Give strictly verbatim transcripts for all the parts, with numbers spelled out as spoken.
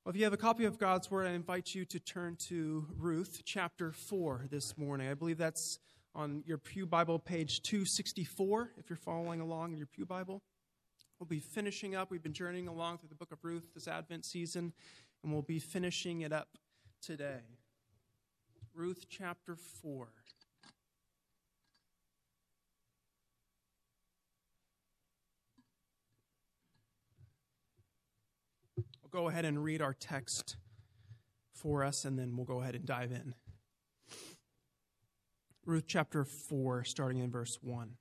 Well, if you have a copy of God's Word, I invite you to turn to Ruth chapter four this morning. I believe that's on your Pew Bible, page two sixty-four, if you're following along in your Pew Bible. We'll be finishing up. We've been journeying along through the book of Ruth this Advent season, and we'll be finishing it up today. Ruth chapter four. Go ahead and read our text for us, and then we'll go ahead and dive in. Ruth chapter four, starting in verse one.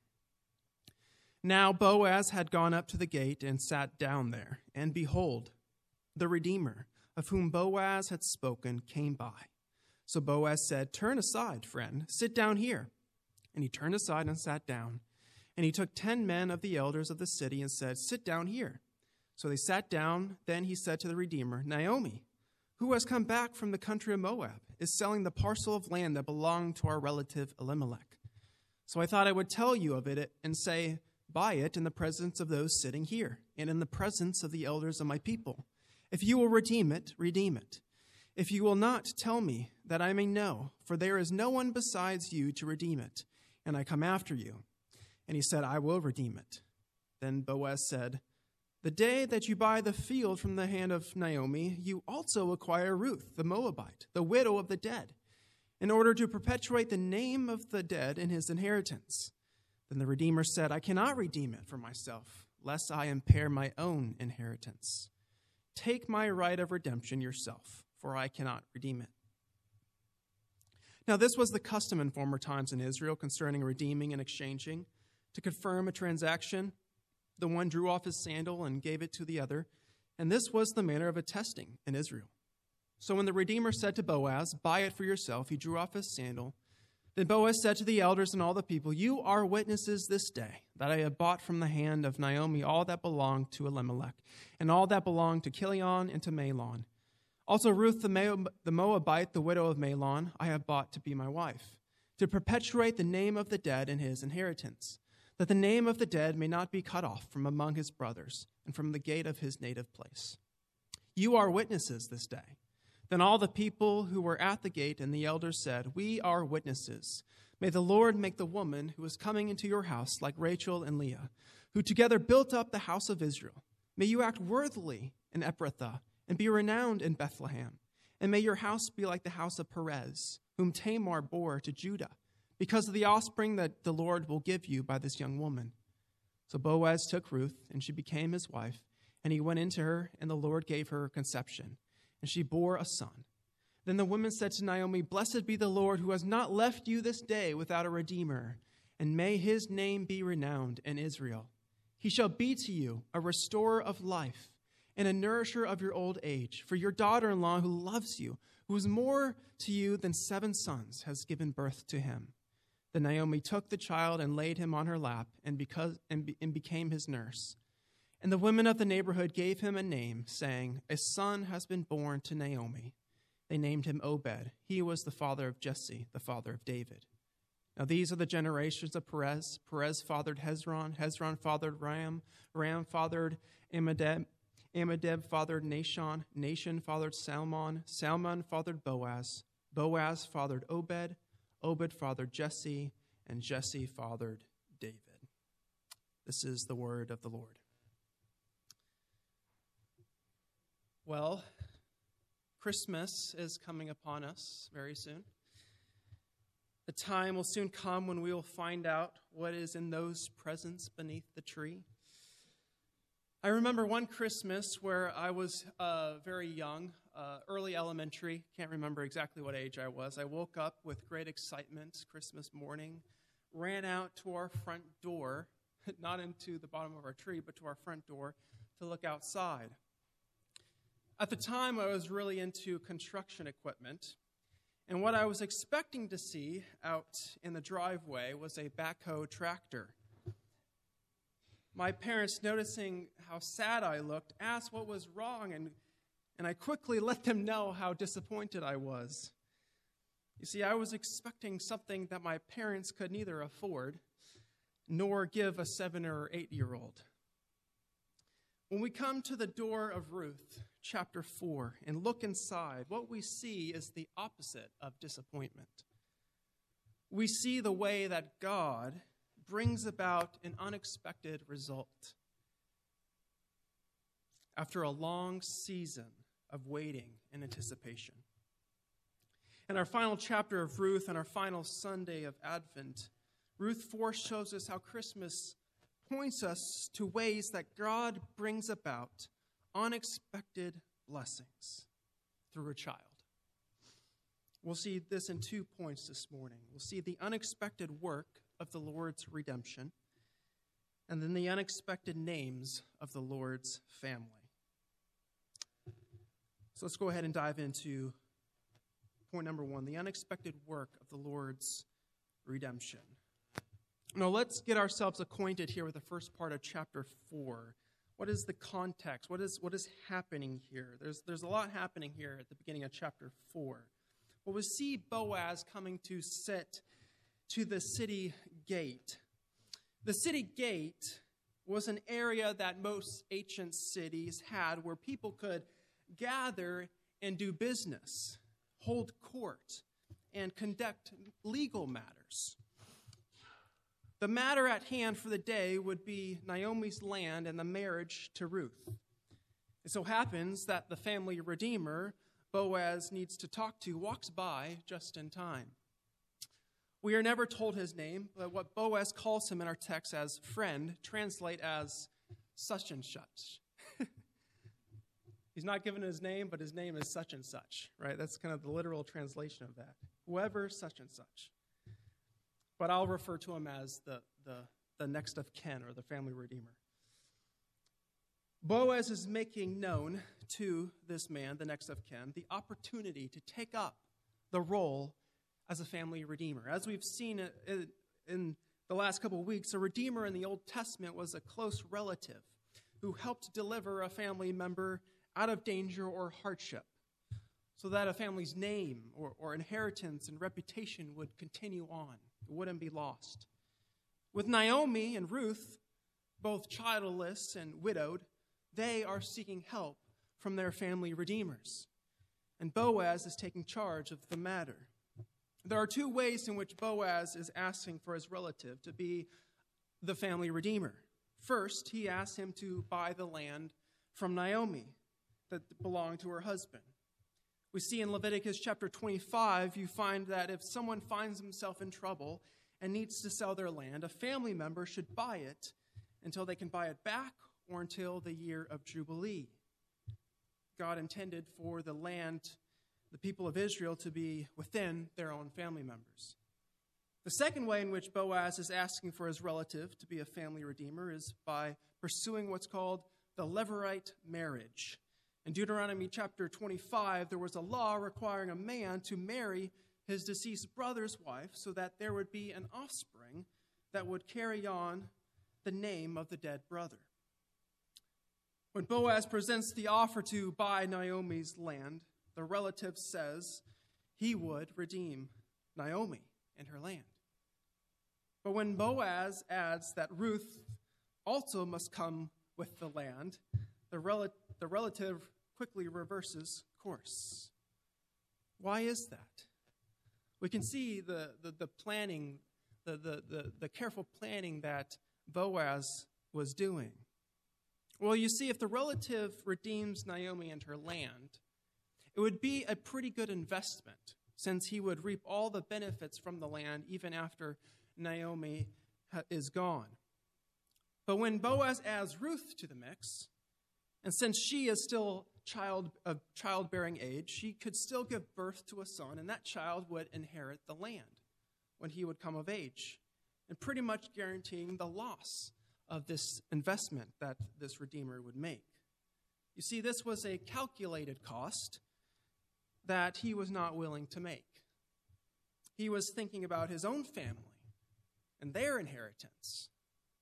Now Boaz had gone up to the gate and sat down there, and behold, the Redeemer, of whom Boaz had spoken, came by. So Boaz said, "Turn aside, friend, sit down here." And he turned aside and sat down. And he took ten men of the elders of the city and said, "Sit down here." So they sat down. Then he said to the Redeemer, "Naomi, who has come back from the country of Moab, is selling the parcel of land that belonged to our relative Elimelech. So I thought I would tell you of it and say, buy it in the presence of those sitting here and in the presence of the elders of my people. If you will redeem it, redeem it. If you will not, tell me, that I may know, for there is no one besides you to redeem it, and I come after you." And he said, "I will redeem it." Then Boaz said, "The day that you buy the field from the hand of Naomi, you also acquire Ruth, the Moabite, the widow of the dead, in order to perpetuate the name of the dead in his inheritance." Then the Redeemer said, "I cannot redeem it for myself, lest I impair my own inheritance. Take my right of redemption yourself, for I cannot redeem it." Now this was the custom in former times in Israel concerning redeeming and exchanging. To confirm a transaction, the one drew off his sandal and gave it to the other, and this was the manner of attesting in Israel. So when the Redeemer said to Boaz, "Buy it for yourself," he drew off his sandal. Then Boaz said to the elders and all the people, "You are witnesses this day that I have bought from the hand of Naomi all that belonged to Elimelech, and all that belonged to Chilion and to Mahlon. Also Ruth the Moab- the Moabite, the widow of Mahlon, I have bought to be my wife, to perpetuate the name of the dead in his inheritance, that the name of the dead may not be cut off from among his brothers and from the gate of his native place. You are witnesses this day." Then all the people who were at the gate and the elders said, "We are witnesses. May the Lord make the woman who is coming into your house like Rachel and Leah, who together built up the house of Israel. May you act worthily in Ephrathah and be renowned in Bethlehem. And may your house be like the house of Perez, whom Tamar bore to Judah, because of the offspring that the Lord will give you by this young woman." So Boaz took Ruth, and she became his wife, and he went into her, and the Lord gave her conception, and she bore a son. Then the women said to Naomi, "Blessed be the Lord, who has not left you this day without a redeemer, and may his name be renowned in Israel. He shall be to you a restorer of life and a nourisher of your old age, for your daughter-in-law who loves you, who is more to you than seven sons, has given birth to him." Then Naomi took the child and laid him on her lap and, because, and, be, and became his nurse. And the women of the neighborhood gave him a name, saying, "A son has been born to Naomi." They named him Obed. He was the father of Jesse, the father of David. Now these are the generations of Perez. Perez fathered Hezron. Hezron fathered Ram. Ram fathered Amminadab. Amminadab fathered Nahshon. Nahshon fathered Salmon. Salmon fathered Boaz. Boaz fathered Obed. Obed fathered Jesse, and Jesse fathered David. This is the word of the Lord. Well, Christmas is coming upon us very soon. The time will soon come when we will find out what is in those presents beneath the tree. I remember one Christmas where I was uh, very young, uh, early elementary. Can't remember exactly what age I was. I woke up with great excitement Christmas morning, ran out to our front door, not into the bottom of our tree, but to our front door to look outside. At the time, I was really into construction equipment, and what I was expecting to see out in the driveway was a backhoe tractor. My parents, noticing how sad I looked, asked what was wrong, and, and I quickly let them know how disappointed I was. You see, I was expecting something that my parents could neither afford nor give a seven or eight-year-old. When we come to the door of Ruth, chapter four, and look inside, what we see is the opposite of disappointment. We see the way that God brings about an unexpected result. After a long season of waiting and anticipation. In our final chapter of Ruth and our final Sunday of Advent, Ruth four shows us how Christmas points us to ways that God brings about unexpected blessings through a child. We'll see this in two points this morning. We'll see the unexpected work of the Lord's redemption, and then the unexpected names of the Lord's family. So let's go ahead and dive into point number one, the unexpected work of the Lord's redemption. Now let's get ourselves acquainted here with the first part of chapter four. What is the context? What is what is happening here? There's, there's a lot happening here at the beginning of chapter four. Well, we see Boaz coming to sit to the city gate. The city gate was an area that most ancient cities had where people could gather and do business, hold court, and conduct legal matters. The matter at hand for the day would be Naomi's land and the marriage to Ruth. It so happens that the family redeemer Boaz needs to talk to walks by just in time. We are never told his name, but what Boaz calls him in our text as friend translate as such and such. He's not given his name, but his name is such and such, right? That's kind of the literal translation of that. Whoever, such and such. But I'll refer to him as the, the, the next of kin or the family redeemer. Boaz is making known to this man, the next of kin, the opportunity to take up the role as a family redeemer. As we've seen in the last couple of weeks, a redeemer in the Old Testament was a close relative who helped deliver a family member out of danger or hardship so that a family's name or, or inheritance and reputation would continue on. It wouldn't be lost. With Naomi and Ruth, both childless and widowed, they are seeking help from their family redeemers. And Boaz is taking charge of the matter. There are two ways in which Boaz is asking for his relative to be the family redeemer. First, he asks him to buy the land from Naomi that belonged to her husband. We see in Leviticus chapter twenty-five, you find that if someone finds himself in trouble and needs to sell their land, a family member should buy it until they can buy it back or until the year of Jubilee. God intended for the land, the people of Israel, to be within their own family members. The second way in which Boaz is asking for his relative to be a family redeemer is by pursuing what's called the Levirate marriage. In Deuteronomy chapter twenty-five, there was a law requiring a man to marry his deceased brother's wife so that there would be an offspring that would carry on the name of the dead brother. When Boaz presents the offer to buy Naomi's land, the relative says he would redeem Naomi and her land. But when Boaz adds that Ruth also must come with the land, the, rel- the relative quickly reverses course. Why is that? We can see the, the, the planning, the, the, the, the careful planning that Boaz was doing. Well, you see, if the relative redeems Naomi and her land, it would be a pretty good investment since he would reap all the benefits from the land even after Naomi is gone. But when Boaz adds Ruth to the mix, and since she is still child of childbearing age, she could still give birth to a son, and that child would inherit the land when he would come of age, and pretty much guaranteeing the loss of this investment that this redeemer would make. You see, this was a calculated cost that he was not willing to make. He was thinking about his own family and their inheritance.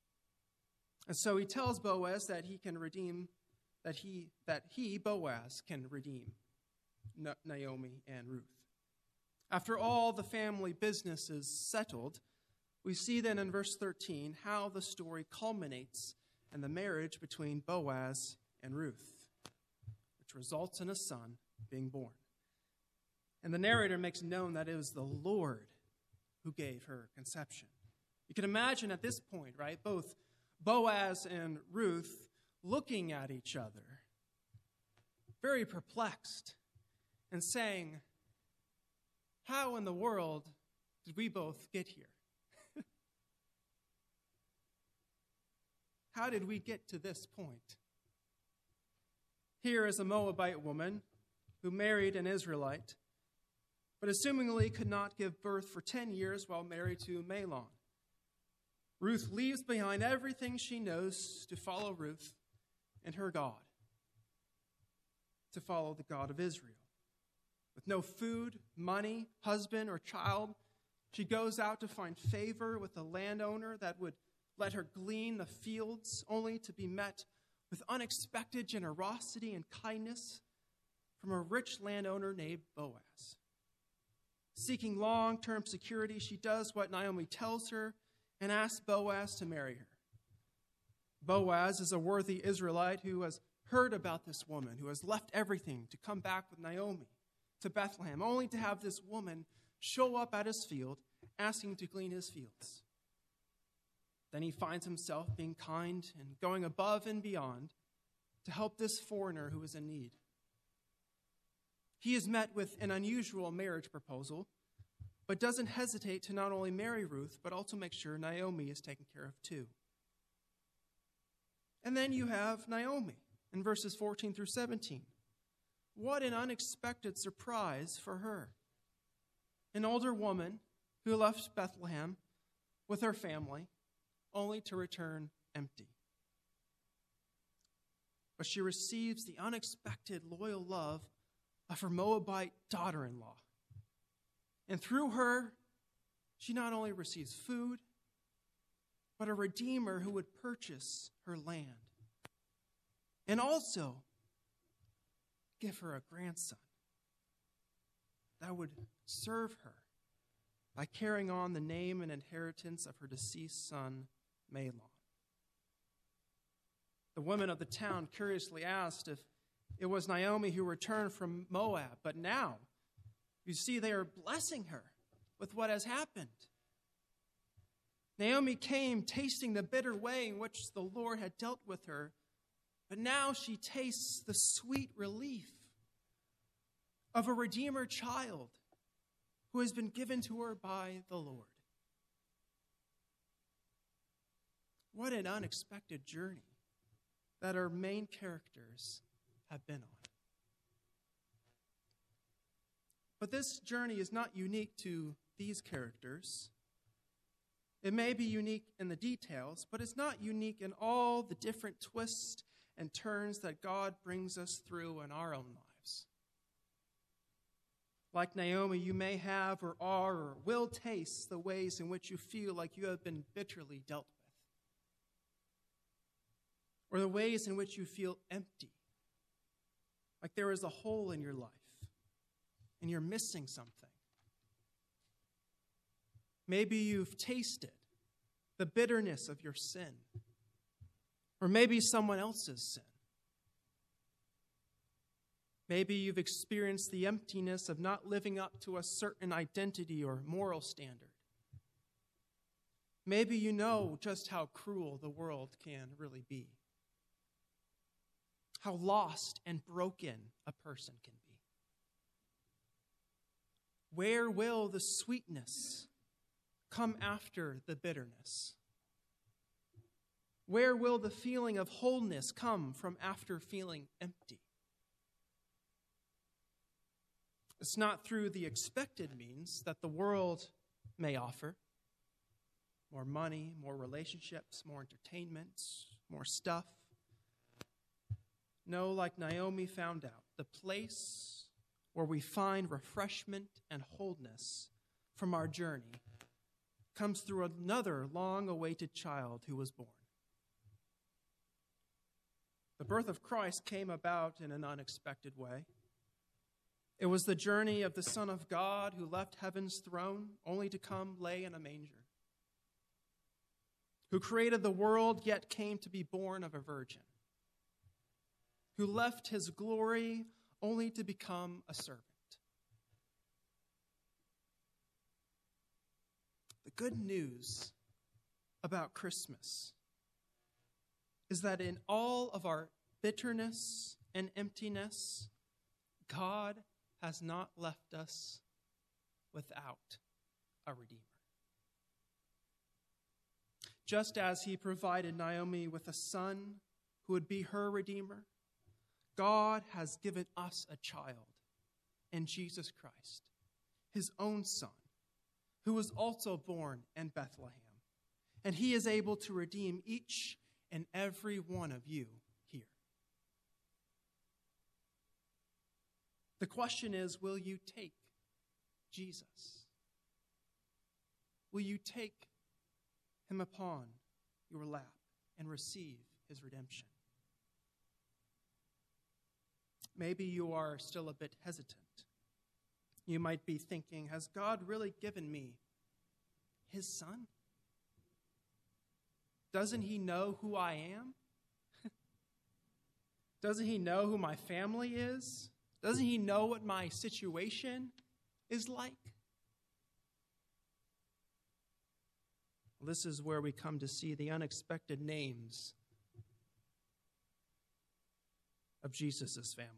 And so he tells Boaz that he can redeem, that he, that he, Boaz, can redeem Naomi and Ruth. After all the family business is settled, we see then in verse thirteen how the story culminates and the marriage between Boaz and Ruth, which results in a son being born. And the narrator makes known that it was the Lord who gave her conception. You can imagine at this point, right, both Boaz and Ruth looking at each other, very perplexed, and saying, how in the world did we both get here? How did we get to this point? Here is a Moabite woman who married an Israelite, but assumingly could not give birth for ten years while married to Mahlon. Ruth leaves behind everything she knows to follow Ruth and her God, to follow the God of Israel. With no food, money, husband, or child, she goes out to find favor with a landowner that would let her glean the fields, only to be met with unexpected generosity and kindness from a rich landowner named Boaz. Seeking long-term security, she does what Naomi tells her and asks Boaz to marry her. Boaz is a worthy Israelite who has heard about this woman, who has left everything to come back with Naomi to Bethlehem, only to have this woman show up at his field, asking to glean his fields. Then he finds himself being kind and going above and beyond to help this foreigner who is in need. He is met with an unusual marriage proposal, but doesn't hesitate to not only marry Ruth, but also make sure Naomi is taken care of too. And then you have Naomi in verses fourteen through seventeen. What an unexpected surprise for her. An older woman who left Bethlehem with her family, only to return empty. But she receives the unexpected loyal love of her Moabite daughter-in-law. And through her, she not only receives food, but a redeemer who would purchase her land. And also give her a grandson that would serve her by carrying on the name and inheritance of her deceased son, Mahlon. The women of the town curiously asked if it was Naomi who returned from Moab, but now you see they are blessing her with what has happened. Naomi came tasting the bitter way in which the Lord had dealt with her, but now she tastes the sweet relief of a Redeemer child who has been given to her by the Lord. What an unexpected journey that our main characters have been on. But this journey is not unique to these characters. It may be unique in the details, but it's not unique in all the different twists and turns that God brings us through in our own lives. Like Naomi, you may have or are or will taste the ways in which you feel like you have been bitterly dealt with, or the ways in which you feel empty, like there is a hole in your life and you're missing something. Maybe you've tasted the bitterness of your sin, or maybe someone else's sin. Maybe you've experienced the emptiness of not living up to a certain identity or moral standard. Maybe you know just how cruel the world can really be, how lost and broken a person can be. Where will the sweetness come after the bitterness? Where will the feeling of wholeness come from after feeling empty? It's not through the expected means that the world may offer. More money, more relationships, more entertainment, more stuff. No, like Naomi found out, the place where we find refreshment and wholeness from our journey comes through another long-awaited child who was born. The birth of Christ came about in an unexpected way. It was the journey of the Son of God who left heaven's throne only to come lay in a manger. who created the world yet came to be born of a virgin, who left his glory only to become a servant. The good news about Christmas is that in all of our bitterness and emptiness, God has not left us without a Redeemer. Just as he provided Naomi with a son who would be her Redeemer, God has given us a child in Jesus Christ, his own Son, who was also born in Bethlehem. And he is able to redeem each and every one of you here. The question is, will you take Jesus? Will you take him upon your lap and receive his redemption? Maybe you are still a bit hesitant. You might be thinking, has God really given me his son? Doesn't he know who I am? Doesn't he know who my family is? Doesn't he know what my situation is like? This is where we come to see the unexpected names of Jesus' family.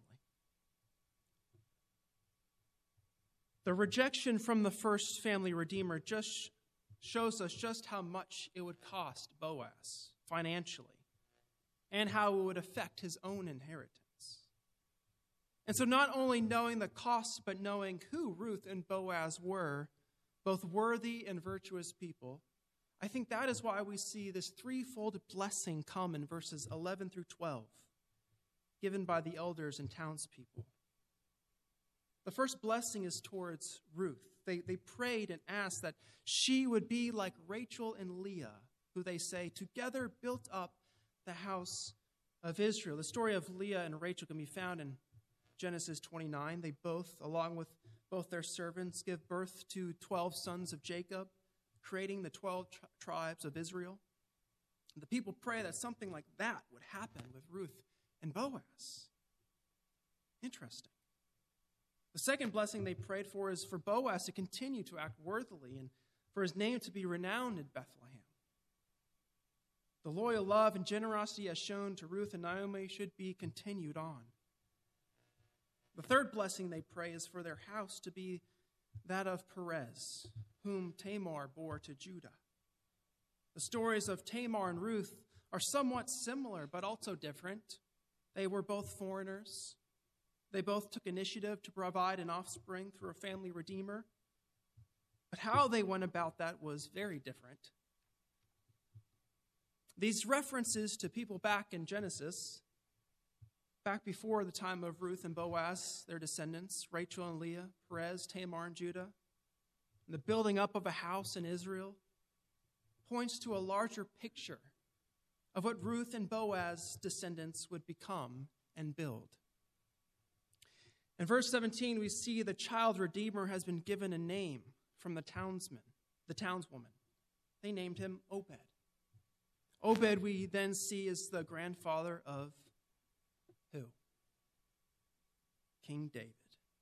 The rejection from the first family redeemer just shows us just how much it would cost Boaz financially and how it would affect his own inheritance. And so not only knowing the cost, but knowing who Ruth and Boaz were, both worthy and virtuous people, I think that is why we see this threefold blessing come in verses eleven through twelve, given by the elders and townspeople. The first blessing is towards Ruth. They, they prayed and asked that she would be like Rachel and Leah, who they say together built up the house of Israel. The story of Leah and Rachel can be found in Genesis twenty-nine. They both, along with both their servants, give birth to twelve sons of Jacob, creating the twelve tri- tribes of Israel. And the people pray that something like that would happen with Ruth and Boaz. Interesting. The second blessing they prayed for is for Boaz to continue to act worthily and for his name to be renowned in Bethlehem. The loyal love and generosity as shown to Ruth and Naomi should be continued on. The third blessing they pray is for their house to be that of Perez, whom Tamar bore to Judah. The stories of Tamar and Ruth are somewhat similar, but also different. They were both foreigners. They both took initiative to provide an offspring through a family redeemer. But how they went about that was very different. These references to people back in Genesis, back before the time of Ruth and Boaz, their descendants, Rachel and Leah, Perez, Tamar, and Judah, and the building up of a house in Israel, points to a larger picture of what Ruth and Boaz's descendants would become and build. In verse seventeen, we see the child redeemer has been given a name from the townsman, the townswoman. They named him Obed. Obed, we then see, is the grandfather of who? King David.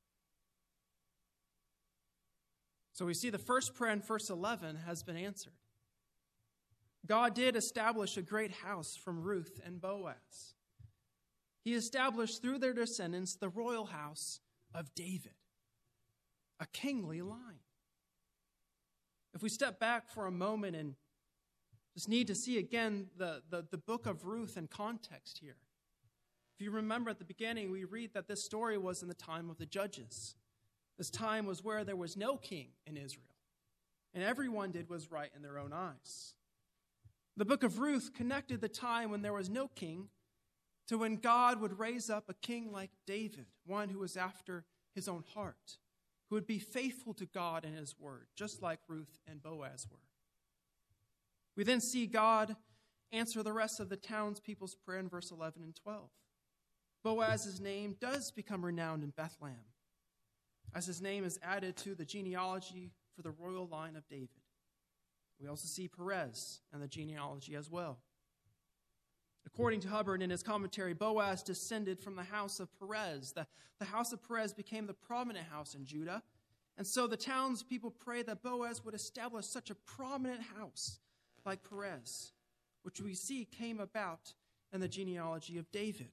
So we see the first prayer in verse eleven has been answered. God did establish a great house from Ruth and Boaz. He established through their descendants the royal house of David, a kingly line. If we step back for a moment and just need to see again the, the, the book of Ruth in context here. If you remember at the beginning, we read that this story was in the time of the judges. This time was where there was no king in Israel, and everyone did what was right in their own eyes. The book of Ruth connected the time when there was no king to when God would raise up a king like David, one who was after his own heart, who would be faithful to God and his word, just like Ruth and Boaz were. We then see God answer the rest of the townspeople's prayer in verse eleven and twelve. Boaz's name does become renowned in Bethlehem, as his name is added to the genealogy for the royal line of David. We also see Perez and the genealogy as well. According to Hubbard in his commentary, Boaz descended from the house of Perez. The, the house of Perez became the prominent house in Judah. And so the townspeople prayed that Boaz would establish such a prominent house like Perez, which we see came about in the genealogy of David.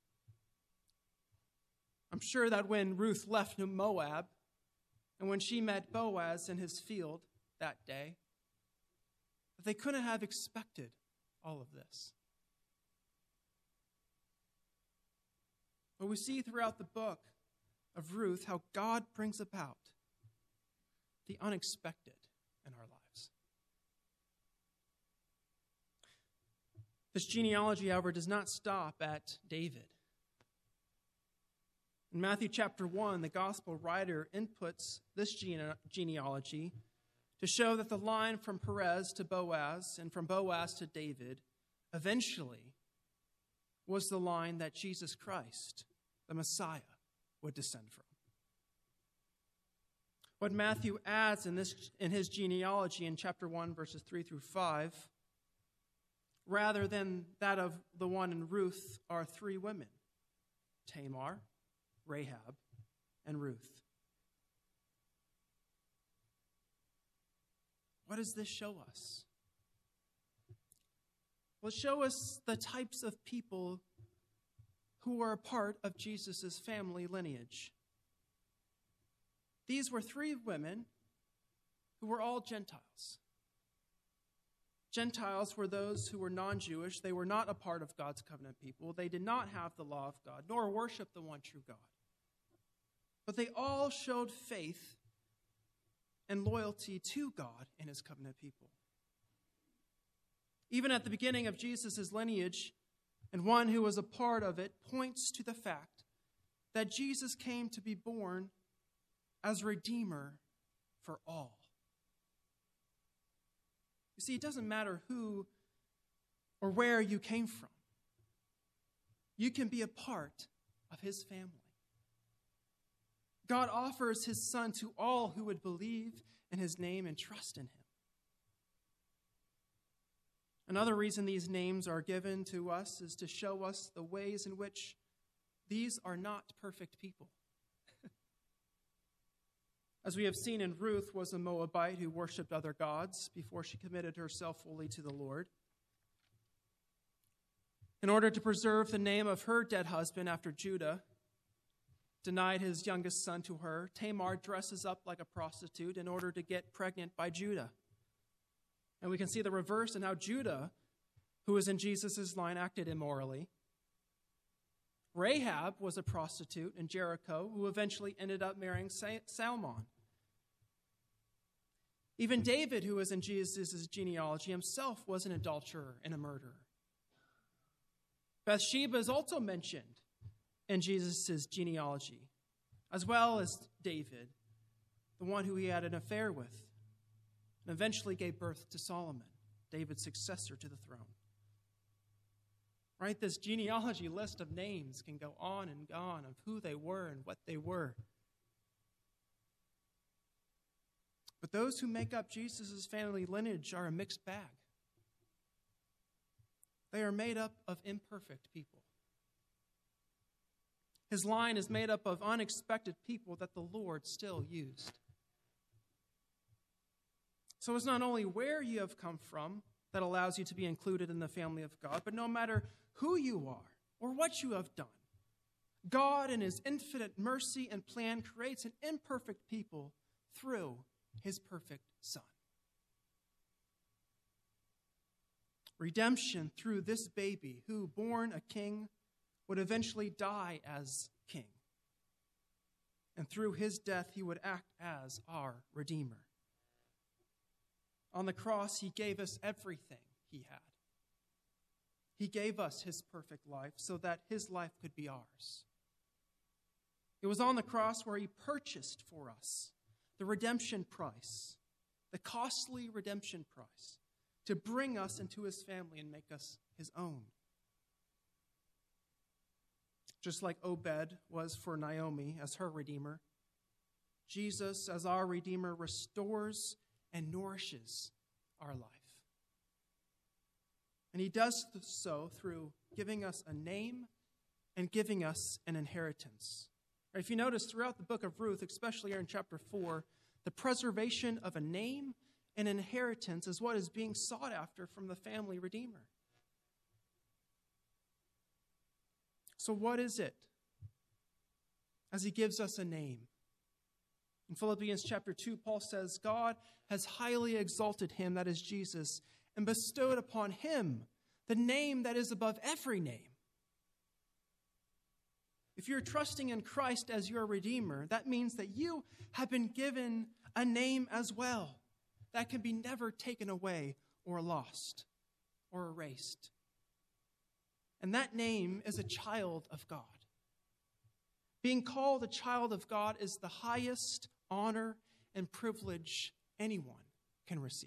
I'm sure that when Ruth left Moab and when she met Boaz in his field that day, that they couldn't have expected all of this. But we see throughout the book of Ruth how God brings about the unexpected in our lives. This genealogy, however, does not stop at David. In Matthew chapter one, the gospel writer inputs this gene- genealogy to show that the line from Perez to Boaz and from Boaz to David eventually was the line that Jesus Christ, the Messiah, would descend from. What Matthew adds in this in his genealogy in chapter one, verses three through five, rather than that of the one in Ruth, are three women: Tamar, Rahab, and Ruth. What does this show us? Well, it shows us the types of people who were a part of Jesus' family lineage. These were three women who were all Gentiles. Gentiles were those who were non-Jewish. They were not a part of God's covenant people. They did not have the law of God, nor worship the one true God. But they all showed faith and loyalty to God and his covenant people. Even at the beginning of Jesus' lineage, and one who was a part of it, points to the fact that Jesus came to be born as Redeemer for all. You see, it doesn't matter who or where you came from. You can be a part of his family. God offers his Son to all who would believe in his name and trust in him. Another reason these names are given to us is to show us the ways in which these are not perfect people. As we have seen in Ruth, was a Moabite who worshipped other gods before she committed herself fully to the Lord. In order to preserve the name of her dead husband after Judah denied his youngest son to her, Tamar dresses up like a prostitute in order to get pregnant by Judah. And we can see the reverse in how Judah, who was in Jesus' line, acted immorally. Rahab was a prostitute in Jericho who eventually ended up marrying Salmon. Even David, who was in Jesus' genealogy, himself was an adulterer and a murderer. Bathsheba is also mentioned in Jesus' genealogy, as well as David, the one who he had an affair with, and eventually gave birth to Solomon, David's successor to the throne. Right? This genealogy list of names can go on and on of who they were and what they were. But those who make up Jesus' family lineage are a mixed bag. They are made up of imperfect people. His line is made up of unexpected people that the Lord still used. So it's not only where you have come from that allows you to be included in the family of God, but no matter who you are or what you have done, God in his infinite mercy and plan creates an imperfect people through his perfect Son. Redemption through this baby who, born a king, would eventually die as king. And through his death, he would act as our Redeemer. On the cross, he gave us everything he had. He gave us his perfect life so that his life could be ours. It was on the cross where he purchased for us the redemption price, the costly redemption price, to bring us into his family and make us his own. Just like Obed was for Naomi as her Redeemer, Jesus, as our Redeemer, restores and nourishes our life. And he does so through giving us a name and giving us an inheritance. If you notice throughout the book of Ruth, especially here in chapter four, the preservation of a name and inheritance is what is being sought after from the family redeemer. So what is it? As he gives us a name. In Philippians chapter two, Paul says, God has highly exalted him, that is Jesus, and bestowed upon him the name that is above every name. If you're trusting in Christ as your Redeemer, that means that you have been given a name as well that can be never taken away or lost or erased. And that name is a child of God. Being called a child of God is the highest honor and privilege anyone can receive.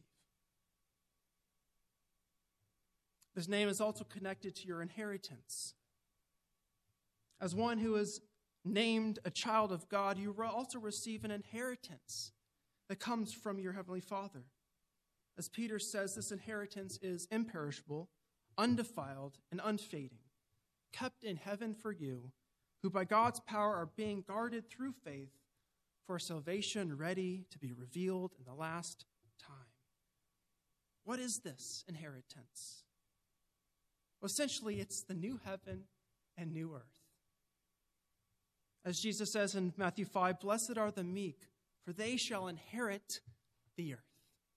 This name is also connected to your inheritance. As one who is named a child of God, you also receive an inheritance that comes from your Heavenly Father. As Peter says, this inheritance is imperishable, undefiled, and unfading, kept in heaven for you, who by God's power are being guarded through faith for salvation ready to be revealed in the last time. What is this inheritance? Well, essentially, it's the new heaven and new earth. As Jesus says in Matthew five, blessed are the meek, for they shall inherit the earth.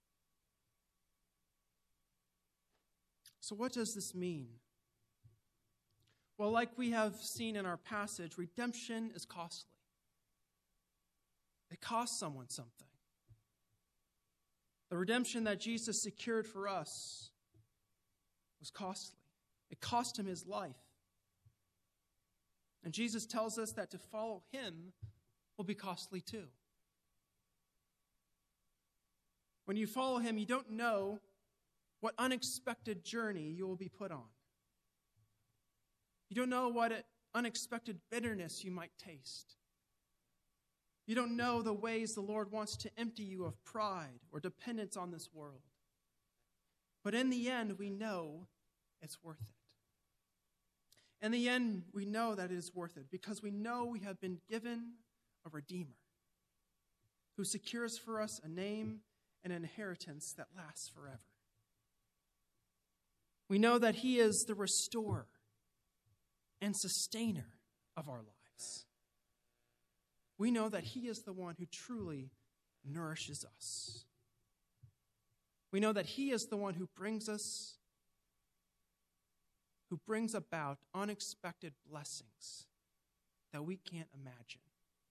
So what does this mean? Well, like we have seen in our passage, redemption is costly. It costs someone something. The redemption that Jesus secured for us was costly. It cost him his life. And Jesus tells us that to follow him will be costly too. When you follow him, you don't know what unexpected journey you will be put on. You don't know what unexpected bitterness you might taste. You don't know the ways the Lord wants to empty you of pride or dependence on this world. But in the end, we know it's worth it. In the end, we know that it is worth it because we know we have been given a Redeemer who secures for us a name and an inheritance that lasts forever. We know that he is the restorer and sustainer of our lives. We know that he is the one who truly nourishes us. We know that he is the one who brings us who brings about unexpected blessings that we can't imagine.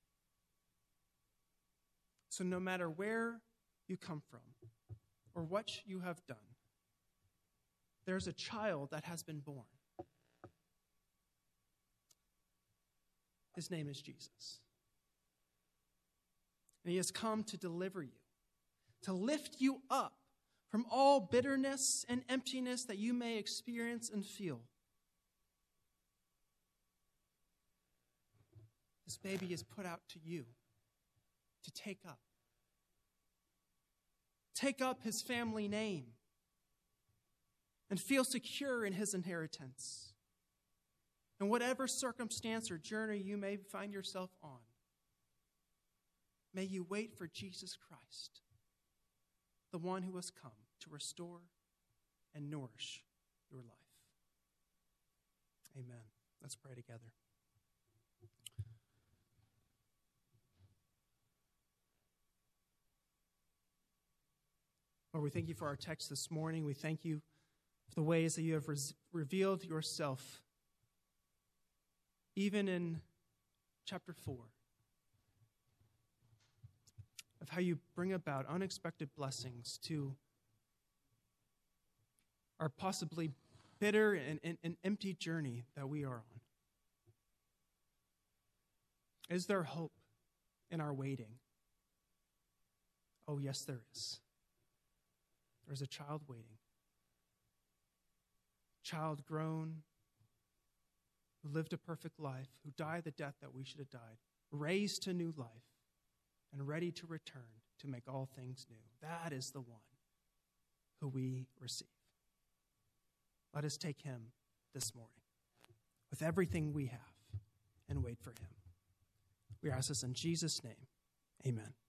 So no matter where you come from or what you have done, there's a child that has been born. His name is Jesus. And he has come to deliver you, to lift you up from all bitterness and emptiness that you may experience and feel. This baby is put out to you to take up. Take up his family name and feel secure in his inheritance. In whatever circumstance or journey you may find yourself on, may you wait for Jesus Christ, the one who has come to restore and nourish your life. Amen. Let's pray together. Lord, we thank you for our text this morning. We thank you for the ways that you have res- revealed yourself, even in chapter four, of how you bring about unexpected blessings to our possibly bitter and, and, and empty journey that we are on. Is there hope in our waiting? Oh, yes, there is. There's a child waiting. Child grown, who lived a perfect life, who died the death that we should have died, raised to new life, and ready to return to make all things new. That is the one who we receive. Let us take him this morning with everything we have and wait for him. We ask this in Jesus' name. Amen.